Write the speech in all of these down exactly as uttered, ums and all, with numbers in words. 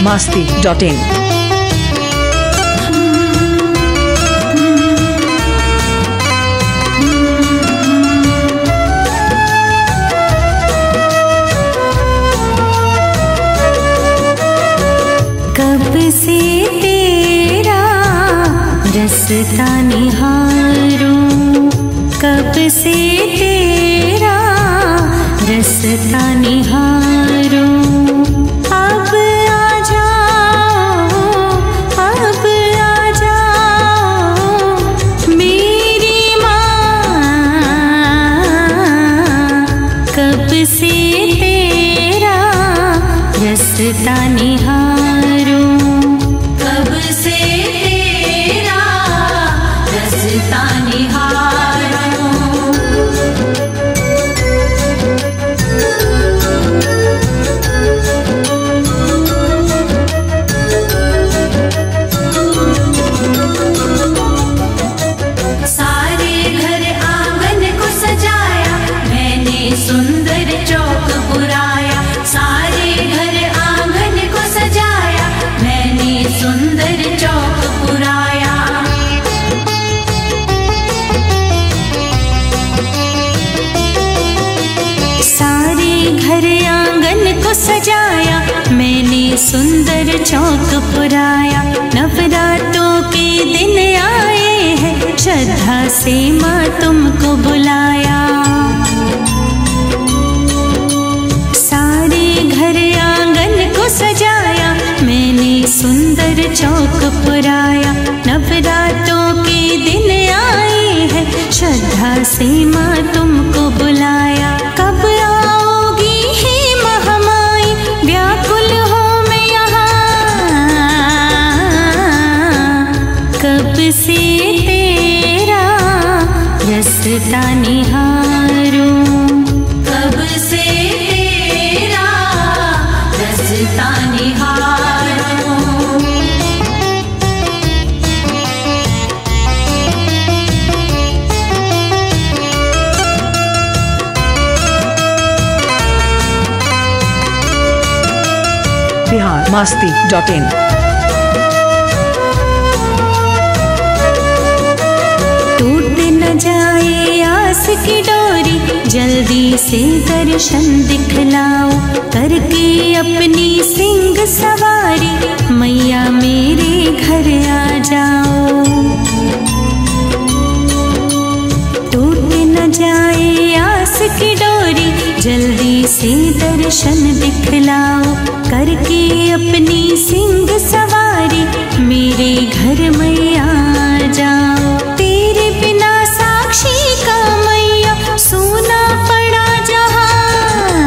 Masti dot in. कब से तेरा रास्ता निहारूं, कब से तेरा रास्ता निहारूं। अब आ जाओ, अब आ जाओ मेरी माँ। कब से तेरा रास्ता निहारूं, कब से तेरा रास्ता निहारूं। सारे घर आंगन को सजाया मैंने, सुंदर चौक पुराया। सारे घर आंगन को सजाया मैंने, सुंदर चौक पुराया। सारे घर आंगन को सजाया मैंने, सुंदर चौक पुराया। नवरात्रों के दिन आए हैं, श्रद्धा से माँ तुमको बुलाया। सारे घर आंगन को सजाया मैंने, सुंदर चौक पुराया। नवरात्रों के दिन आए हैं, श्रद्धा से माँ तुमको बुलाया। कब आओगी हे महामाई, व्याकुल हो मैं यहाँ। कब से तेरा रास्ता निहारूं, कब से तेरा रास्ता निहारूं। Bihar Masti dot in. टूट न जाए आस की डोरी, जल्दी से दर्शन दिखलाओ। करके अपनी सिंह सवारी मैया मेरे घर आ जाओ। टूट न जाए आस की डोरी, जल्दी से दर्शन दिखलाओ। करके अपनी सिंह सवारी मेरे घर मैया आ जाओ। तेरे बिना साक्षी का मैया सोना पड़ा जहां।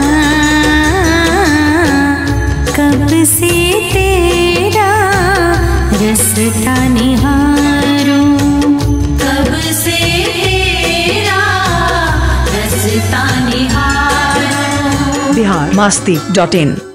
कब से तेरा रास्ता निहारूं, कब से तेरा रास्ता निहारूं। Bihar Masti dot in.